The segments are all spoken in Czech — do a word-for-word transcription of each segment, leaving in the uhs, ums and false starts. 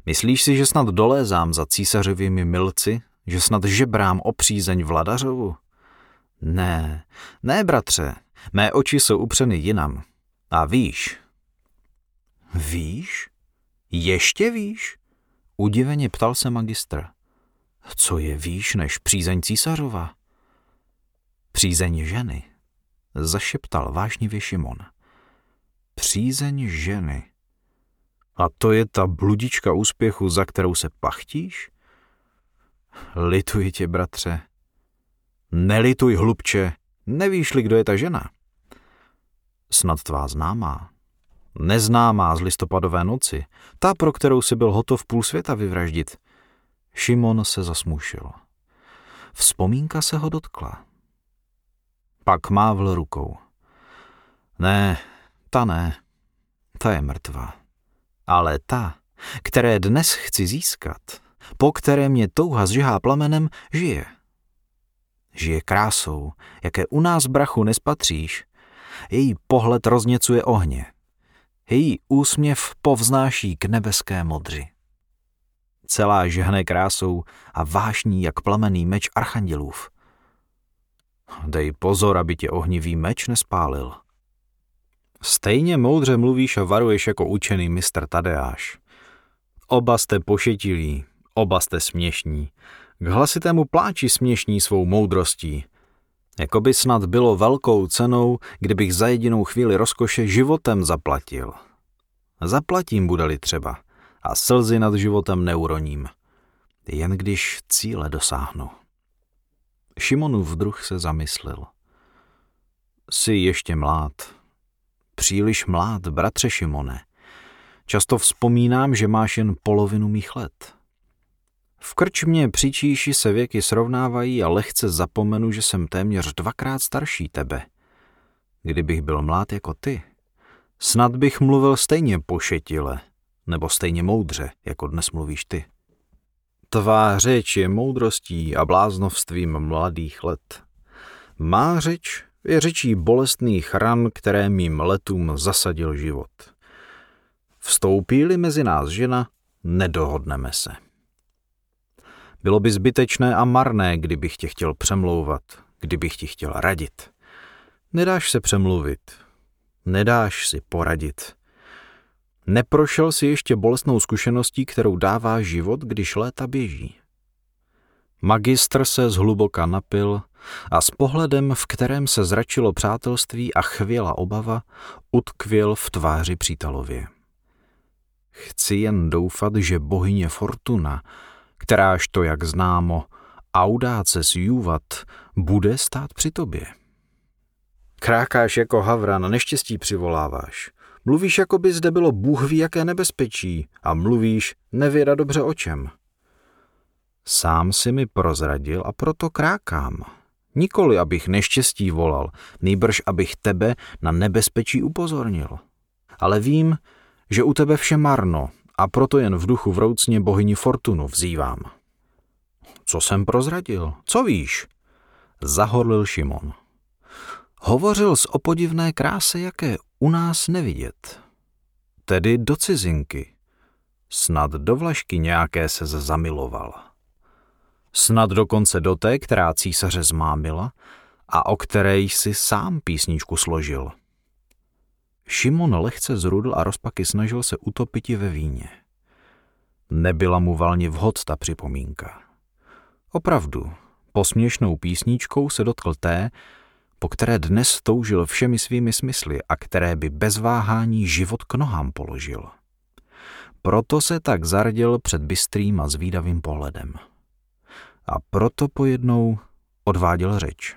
Myslíš si, že snad dolézám za císařovými milci, že snad žebrám o přízeň vladařovu? Ne, ne, bratře, mé oči jsou upřeny jinam. A víš. Víš? Ještě víš? Udiveně ptal se magistr. Co je výš než přízeň císařova? Přízeň ženy, zašeptal vážnivě Šimon. Přízeň ženy. A to je ta bludička úspěchu, za kterou se pachtíš? Lituji tě, bratře. Nelituj, hlubče, nevíš-li, kdo je ta žena? Snad tvá známá. Neznámá z listopadové noci, ta, pro kterou si byl hotov půl světa vyvraždit. Šimon se zasmušil. Vzpomínka se ho dotkla. Pak mávl rukou. Ne, ta ne, ta je mrtvá. Ale ta, které dnes chci získat, po které mě touha zžihá plamenem, žije. Žije krásou, jaké u nás, brachu, nespatříš. Její pohled rozněcuje ohně. Její úsměv povznáší k nebeské modři. Celá žehne krásou a vášní jak plamenný meč archandělův. Dej pozor, aby tě ohnivý meč nespálil. Stejně moudře mluvíš a varuješ jako učený mistr Tadeáš. Oba jste pošetilí, oba jste směšní. K hlasitému pláči směšní svou moudrostí. Jakoby snad bylo velkou cenou, kdybych za jedinou chvíli rozkoše životem zaplatil. Zaplatím, bude-li třeba, a slzy nad životem neuroním. Jen když cíle dosáhnu. Šimonův druh se zamyslel. Jsi ještě mlád. Příliš mlád, bratře Šimone. Často vzpomínám, že máš jen polovinu mých let. V krčmě při číši se věky srovnávají a lehce zapomenu, že jsem téměř dvakrát starší tebe. Kdybych byl mlád jako ty, snad bych mluvil stejně pošetile, nebo stejně moudře, jako dnes mluvíš ty. Tvá řeč je moudrostí a bláznovstvím mladých let. Má řeč je řečí bolestných ran, které mým letům zasadil život. Vstoupí-li mezi nás žena, nedohodneme se. Bylo by zbytečné a marné, kdybych tě chtěl přemlouvat, kdybych ti chtěl radit. Nedáš se přemluvit, nedáš si poradit. Neprošel si ještě bolestnou zkušeností, kterou dává život, když léta běží. Magistr se zhluboka napil a s pohledem, v kterém se zračilo přátelství a chvěla obava, utkvěl v tváři přítelově. Chci jen doufat, že bohyně Fortuna, kteráž to, jak známo, audaces juvat, bude stát při tobě. Krákáš jako havran, neštěstí přivoláváš. Mluvíš, jako by zde bylo Bůh ví jaké nebezpečí a mluvíš nevěda dobře o čem. Sám si mi prozradil a proto krákám. Nikoli, abych neštěstí volal, nýbrž abych tebe na nebezpečí upozornil. Ale vím, že u tebe vše marno a proto jen v duchu vroucně bohyni Fortunu vzývám. Co jsem prozradil? Co víš? Zahorlil Šimon. Hovořil z o podivné kráse, jaké u nás nevidět. Tedy do cizinky. Snad do Vlašky nějaké se zamiloval. Snad dokonce do té, která císaře zmámila a o které jsi sám písničku složil. Šimon lehce zrudl a rozpaky snažil se utopiti ve víně. Nebyla mu valně vhod ta připomínka. Opravdu, posměšnou písničkou se dotkl té, po které dnes toužil všemi svými smysly a které by bez váhání život k nohám položil. Proto se tak zardil před bystrým a zvídavým pohledem. A proto pojednou odváděl řeč.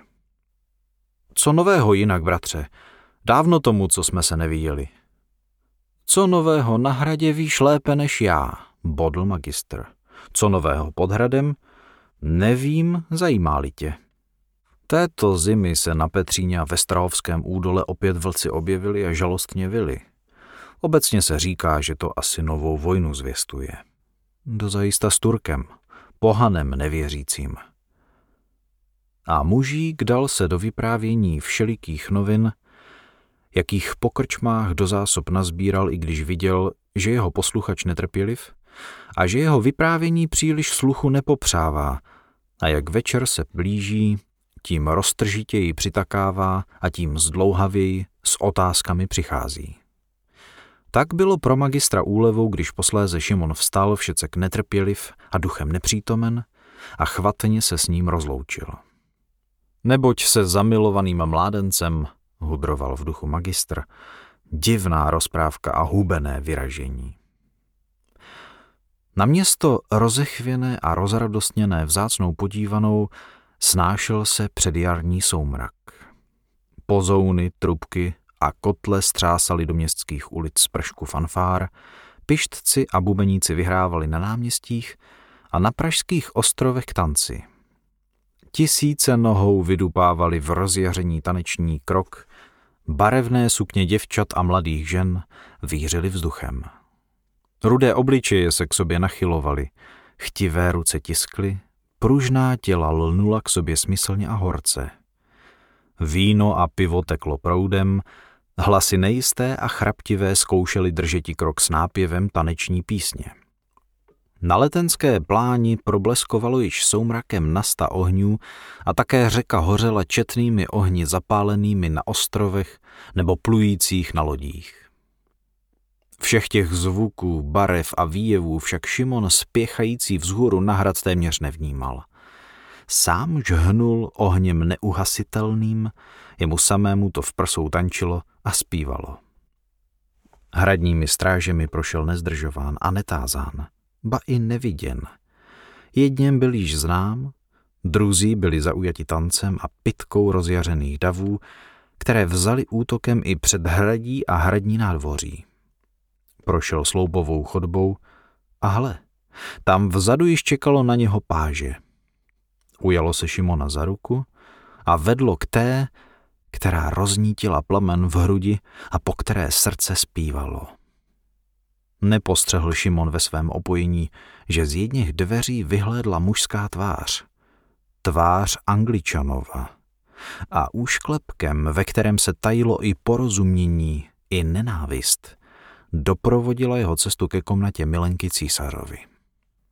Co nového jinak, bratře? Dávno tomu, co jsme se neviděli. Co nového na hradě víš lépe než já, bodl magistr. Co nového pod hradem? Nevím, zajímá-li tě. Této zimy se na Petříně a ve Strahovském údole opět vlci objevili a žalostně vyli. Obecně se říká, že to asi novou vojnu zvěstuje. Dozajista s Turkem, pohanem nevěřícím. A mužík dal se do vyprávění všelikých novin, jakých po krčmách do zásob nazbíral, i když viděl, že jeho posluchač netrpěliv, a že jeho vyprávění příliš sluchu nepopřává a jak večer se blíží, tím roztržitěji přitakává a tím zdlouhavěji s otázkami přichází. Tak bylo pro magistra úlevou, když posléze Šimon vstal všecek netrpěliv a duchem nepřítomen a chvatně se s ním rozloučil. Neboť se zamilovaným mládencem, hudroval v duchu magistr, divná rozprávka a hubené vyražení. Na město rozechvěné a rozradostněné vzácnou podívanou snášel se předjarní soumrak. Pozouny, trubky a kotle střásaly do městských ulic z pršku fanfár, pištci a bubeníci vyhrávali na náměstích a na pražských ostrovech k tanci. Tisíce nohou vydupávali v rozjaření taneční krok, barevné sukně děvčat a mladých žen vířily vzduchem. Rudé obličeje se k sobě nachylovaly, chtivé ruce tiskly, pružná těla lnula k sobě smyslně a horce. Víno a pivo teklo proudem, hlasy nejisté a chraptivé zkoušely držeti krok s nápěvem taneční písně. Na letenské pláni probleskovalo již soumrakem nasta ohňů a také řeka hořela četnými ohni zapálenými na ostrovech nebo plujících na lodích. Všech těch zvuků, barev a výjevů však Šimon spěchající vzhůru na hrad téměř nevnímal. Sám žhnul ohněm neuhasitelným, jemu samému to v prsou tančilo a zpívalo. Hradními strážemi prošel nezdržován a netázán, ba i neviděn. Jedněm byl již znám, druzí byli zaujati tancem a pitkou rozjařených davů, které vzali útokem i před hradí a hradní nádvoří. Prošel sloupovou chodbou a hle, tam vzadu již čekalo na něho páže. Ujalo se Šimona za ruku a vedlo k té, která roznítila plamen v hrudi a po které srdce zpívalo. Nepostřehl Šimon ve svém opojení, že z jedněch dveří vyhlédla mužská tvář. Tvář Angličanova. A úšklepkem, ve kterém se tajilo i porozumění, i nenávist, doprovodila jeho cestu ke komnatě milenky císařovi.